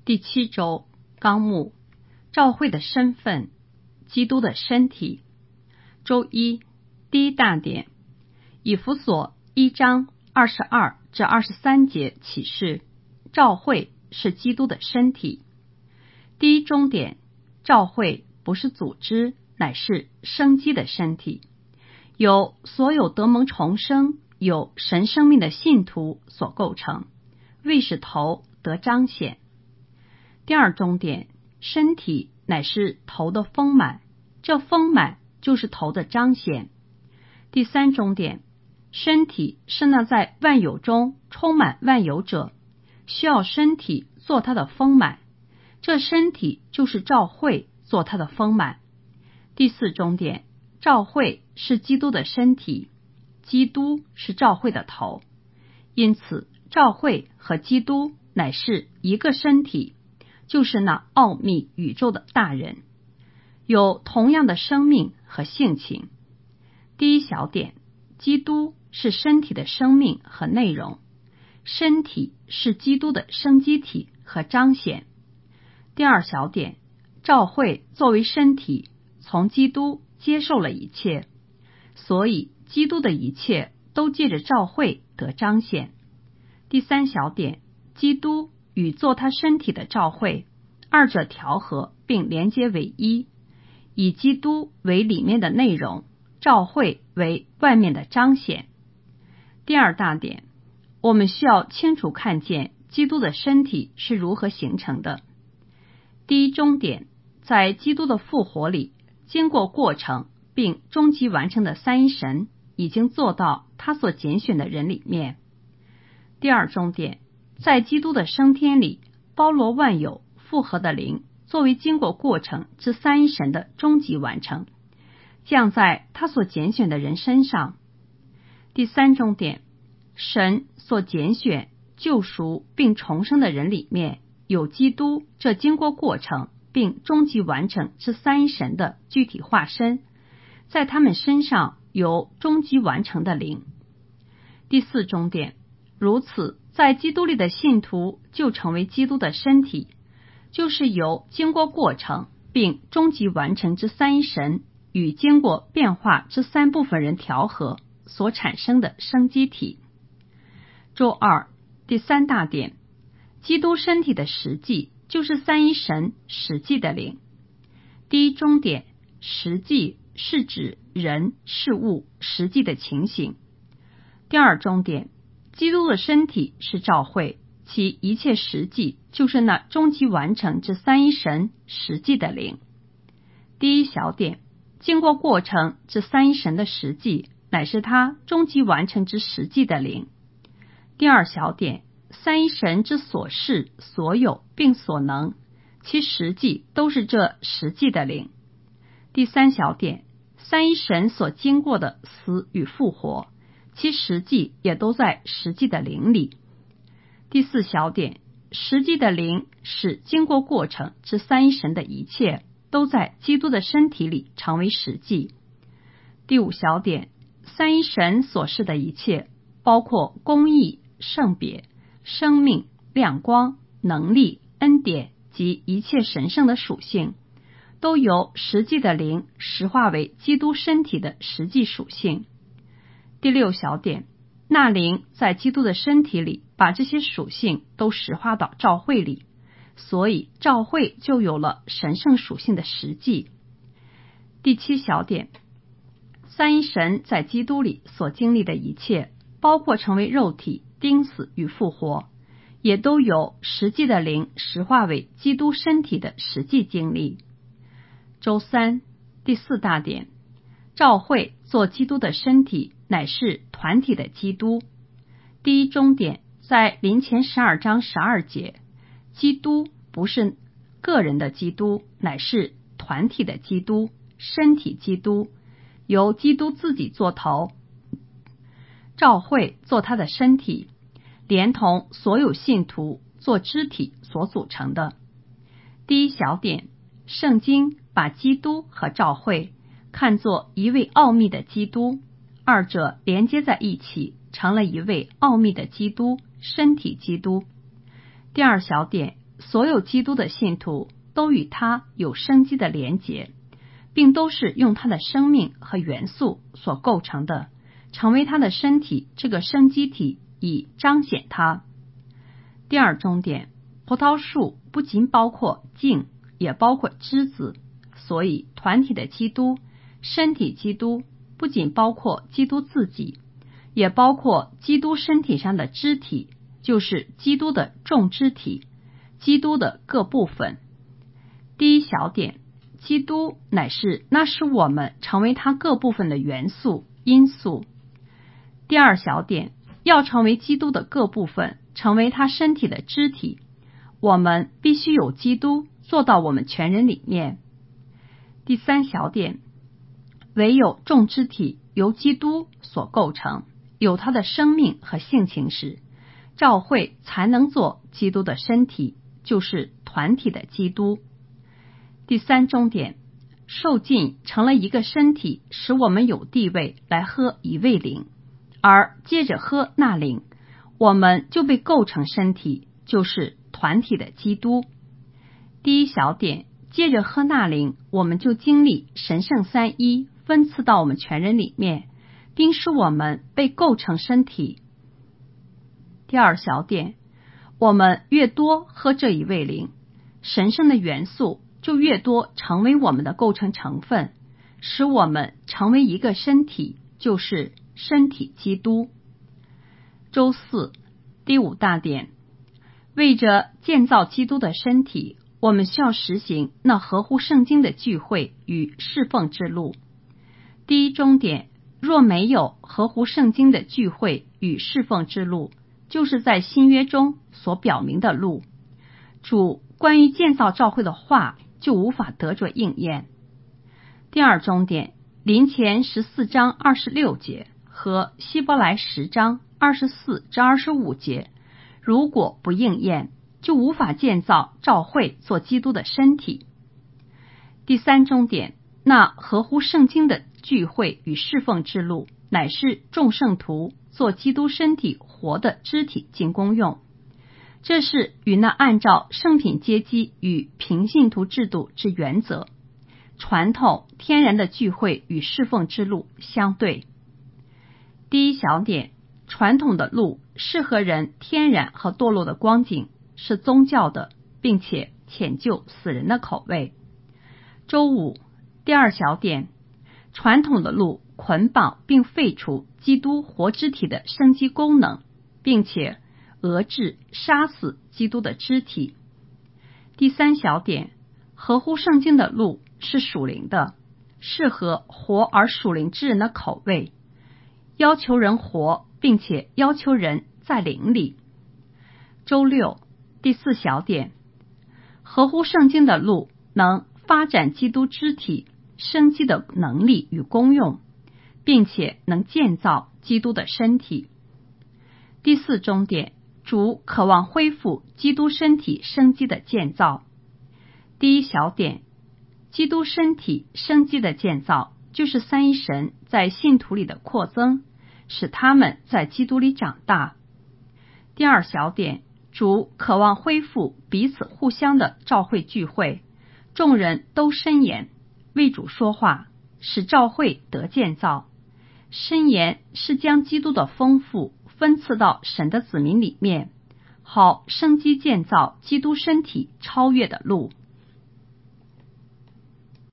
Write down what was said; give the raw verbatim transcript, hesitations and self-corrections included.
第七周纲目：教会的身份，基督的身体。周一第一大点，以弗所一章二十二至二十三节启示，教会是基督的身体。第一中点，教会不是组织，乃是生机的身体，由所有得蒙重生、有神生命的信徒所构成，为使头得彰显。第二中点，身体乃是头的丰满，这丰满就是头的彰显。第三中点，身体是那在万有中充满万有者，需要身体做它的丰满，这身体就是教会做它的丰满。第四中点，教会是基督的身体，基督是教会的头，因此教会和基督乃是一个身体，就是那奥秘宇宙的大人，有同样的生命和性情。第一小点，基督是身体的生命和内容，身体是基督的生机体和彰显。第二小点，教会作为身体，从基督接受了一切，所以基督的一切都借着教会得彰显。第三小点，基督与做他身体的教会，二者调和并连接为一，以基督为里面的内容，教会为外面的彰显。第二大点，我们需要清楚看见基督的身体是如何形成的。第一中点，在基督的复活里，经过过程并终极完成的三一神已经做到他所拣选的人里面。第二中点，在基督的升天里，包罗万有复合的灵作为经过过程之三一神的终极完成，降在他所拣选的人身上。第三中点，神所拣选、救赎并重生的人里面，有基督这经过过程并终极完成之三一神的具体化身，在他们身上有终极完成的灵。第四中点，如此在基督里的信徒就成为基督的身体，就是由经过过程并终极完成之三一神与经过变化之三部分人调和所产生的生机体。周二第三大点，基督身体的实际就是三一神实际的灵。第一中点，实际是指人事物实际的情形。第二中点，基督的身体是教会，其一切实际就是那终极完成之三一神实际的灵。第一小点，经过过程之三一神的实际乃是他终极完成之实际的灵。第二小点，三一神之所是所有并所能，其实际都是这实际的灵。第三小点，三一神所经过的死与复活，其实际也都在实际的灵里。第四小点，实际的灵使经过过程之三一神的一切都在基督的身体里成为实际。第五小点，三一神所示的一切，包括公义、圣别、生命、亮光、能力、恩典及一切神圣的属性，都由实际的灵实化为基督身体的实际属性。第六小点，那灵在基督的身体里把这些属性都实化到教会里，所以教会就有了神圣属性的实际。第七小点，三一神在基督里所经历的一切，包括成为肉体、钉死与复活，也都由实际的灵实化为基督身体的实际经历。周三第四大点，教会做基督的身体，乃是团体的基督。第一中点，在林前十二章十二节，基督不是个人的基督，乃是团体的基督，身体基督，由基督自己做头，教会做他的身体，连同所有信徒做肢体所组成的。第一小点，圣经把基督和教会看作一位奥秘的基督，二者连接在一起，成了一位奥秘的基督，身体基督。第二小点， 所有基督的信徒都与他有生机的连结，并都是用他的生命和元素所构成的，成为他的身体，这个生机体以彰显他。第二重点，葡萄树不仅包括茎，也包括枝子，所以团体的基督，身体基督不仅包括基督自己，也包括基督身体上的肢体，就是基督的众肢体，基督的各部分。第一小点，基督乃是那使我们成为他各部分的元素因素。第二小点，要成为基督的各部分，成为他身体的肢体，我们必须有基督做到我们全人里面。第三小点，唯有众肢体由基督所构成，有他的生命和性情时，教会才能做基督的身体，就是团体的基督。第三重点，受浸成了一个身体，使我们有地位来喝一位灵，而接着喝那灵，我们就被构成身体，就是团体的基督。第一小点，接着喝那灵，我们就经历神圣三一分赐到我们全人里面，并使我们被构成身体。第二小点，我们越多喝这一位灵，神圣的元素就越多成为我们的构成成分，使我们成为一个身体，就是身体基督。周四，第五大点，为着建造基督的身体，我们需要实行那合乎圣经的聚会与侍奉之路。第一中点，若没有合乎圣经的聚会与侍奉之路，就是在新约中所表明的路，主关于建造教会的话就无法得着应验。第二中点，林前十四章二十六节和希伯来十章二十四至二十五节，如果不应验，就无法建造教会做基督的身体。第三中点，那合乎圣经的聚会与侍奉之路，乃是众圣徒做基督身体活的肢体尽功用，这是与那按照圣品阶级与平信徒制度之原则，传统天然的聚会与侍奉之路相对。第一小点，传统的路适合人天然和堕落的光景，是宗教的，并且浅就死人的口味。周五，第二小点，传统的路捆绑并废除基督活肢体的生机功能，并且遏制杀死基督的肢体。第三小点，合乎圣经的路是属灵的，适合活而属灵之人的口味，要求人活，并且要求人在灵里。周六，第四小点，合乎圣经的路能发展基督肢体生机的能力与功用，并且能建造基督的身体。第四中点，主渴望恢复基督身体生机的建造。第一小点，基督身体生机的建造，就是三一神在信徒里的扩增，使他们在基督里长大。第二小点，主渴望恢复彼此互相的召会聚会，众人都申言为主说话，使召会得建造。申言是将基督的丰富分赐到神的子民里面，好生机建造基督身体超越的路。